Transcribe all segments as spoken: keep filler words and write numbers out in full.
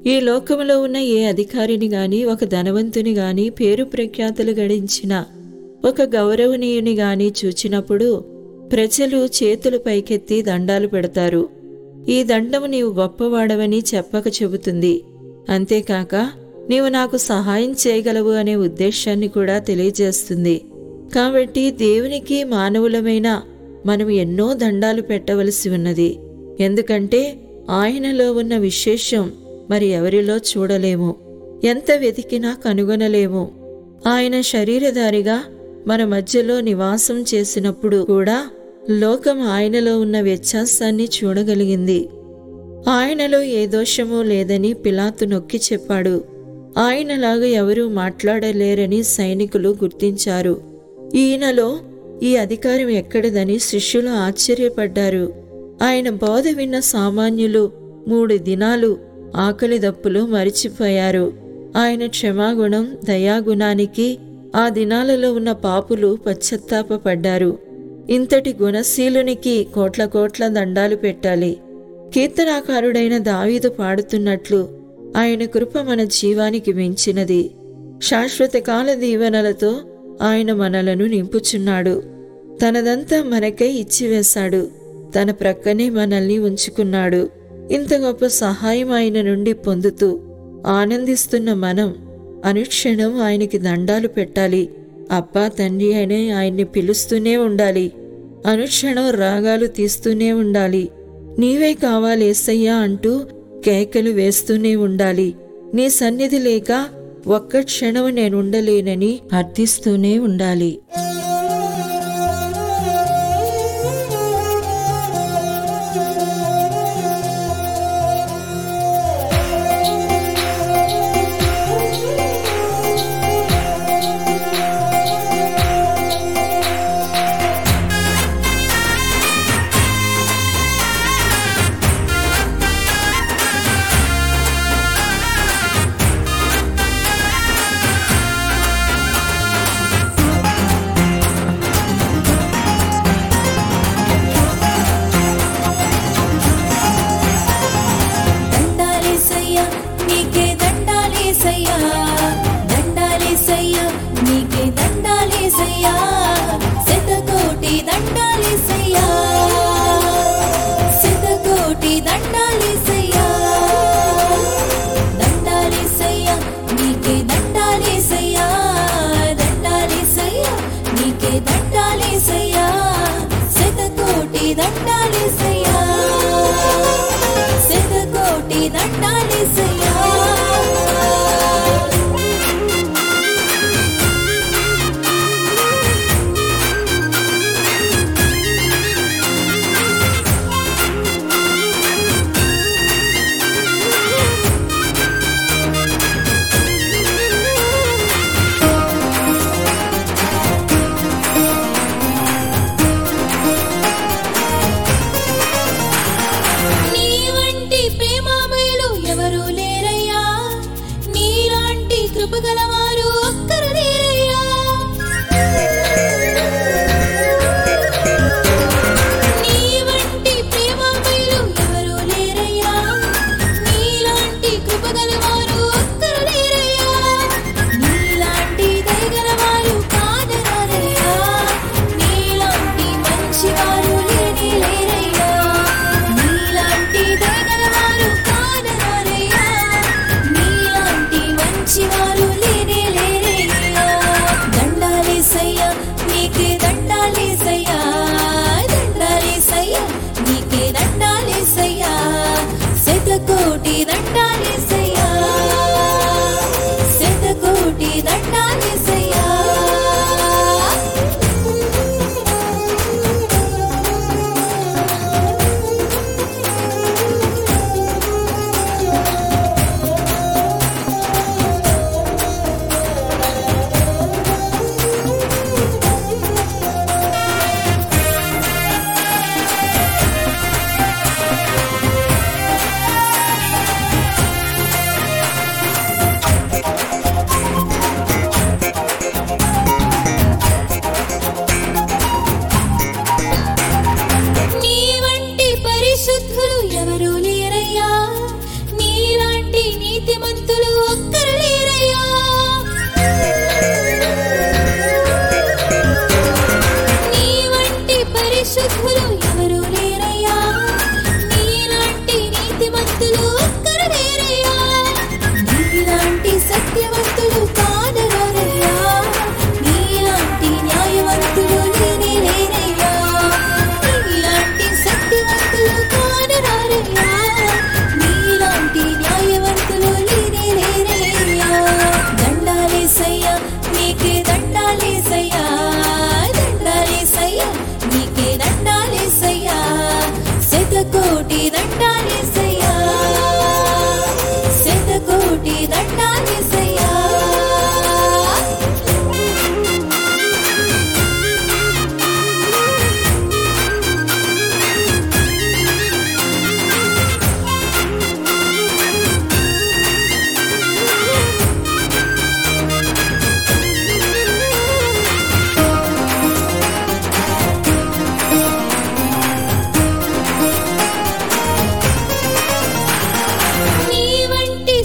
ఈ లోకములో ఉన్న ఏ అధికారిని గాని, ఒక ధనవంతుని గాని, పేరు ప్రఖ్యాతులు గడించిన ఒక గౌరవనీయుని గాని చూచినప్పుడు ప్రజలు చేతులు పైకెత్తి దండాలు పెడతారు. ఈ దండము నీవు గొప్పవాడవని చెప్పక చెబుతుంది. అంతేకాక నీవు నాకు సహాయం చేయగలవు అనే ఉద్దేశాన్ని కూడా తెలియజేస్తుంది. కాబట్టి దేవునికి మానవులమైన మనం ఎన్నో దండాలు పెట్టవలసి ఉన్నది. ఎందుకంటే ఆయనలో ఉన్న విశేషం మరి ఎవరిలో చూడలేము, ఎంత వెతికినా కనుగొనలేము. ఆయన శరీరధారిగా మన మధ్యలో నివాసం చేసినప్పుడు కూడా లోకం ఆయనలో ఉన్న వ్యత్యాసాన్ని చూడగలిగింది. ఆయనలో ఏ దోషమూ లేదని పిలాతు నొక్కి చెప్పాడు. ఆయనలాగా ఎవరూ మాట్లాడలేరని సైనికులు గుర్తించారు. ఈయనలో ఈ అధికారం ఎక్కడిదని శిష్యులు ఆశ్చర్యపడ్డారు. ఆయన బోధ విన్న సామాన్యులు మూడు దినాలు ఆకలి దప్పులు మరిచిపోయారు. ఆయన క్షమాగుణం, దయాగుణానికి ఆ దినాలలో ఉన్న పాపులు పశ్చాత్తాపపడ్డారు. ఇంతటి గుణశీలునికి కోట్ల కోట్ల దండాలు పెట్టాలి. కీర్తనాకారుడైన దావీదు పాడుతున్నట్లు, ఆయన కృప మన జీవానికి మించినది. శాశ్వత కాల దీవెనలతో ఆయన మనలను నింపుచున్నాడు. తనదంతా మనకై ఇచ్చివేశాడు. తన ప్రక్కనే మనల్ని ఉంచుకున్నాడు. ఇంత గొప్ప సహాయం ఆయన నుండి పొందుతూ ఆనందిస్తున్న మనం అనుక్షణం ఆయనకి దండాలు పెట్టాలి. అబ్బా తండ్రి అనే ఆయన్ని పిలుస్తూనే ఉండాలి. అనుక్షణం రాగాలు తీస్తూనే ఉండాలి. నీవే కావాలేసయ్యా అంటూ కేకలు వేస్తూనే ఉండాలి. నీ సన్నిధి లేక ఒక్క క్షణం నేనుండలేనని అర్థిస్తూనే ఉండాలి.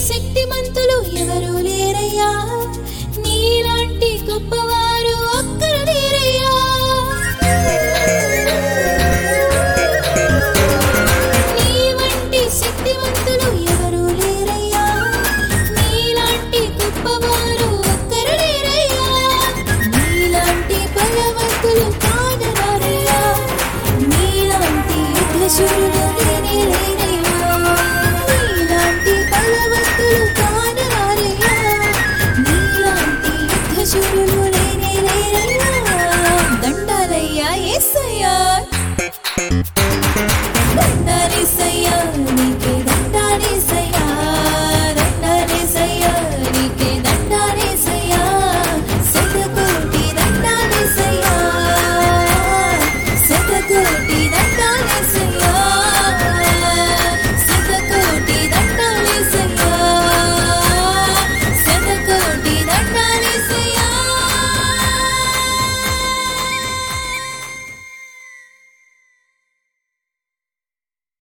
శక్తిమంతులు ఎవరూ లేరయ్యా, నీలాంటి గొప్పవారు